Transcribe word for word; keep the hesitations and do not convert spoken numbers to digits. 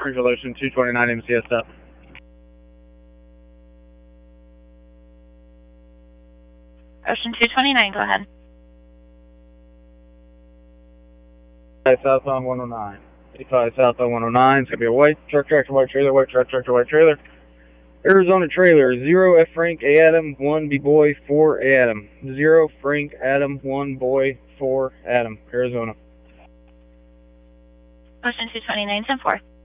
Central Ocean two twenty-nine M C S up. Ocean two twenty-nine, go ahead. South on one oh nine. eighty-five South on one oh nine. It's going to be a white truck, tractor, white trailer, white truck, tractor, white trailer. Arizona trailer, zero F Frank, A Adam, one B boy, four A Adam. zero Frank, Adam, one boy, four Adam. Arizona. Ocean two twenty-nine, ten four.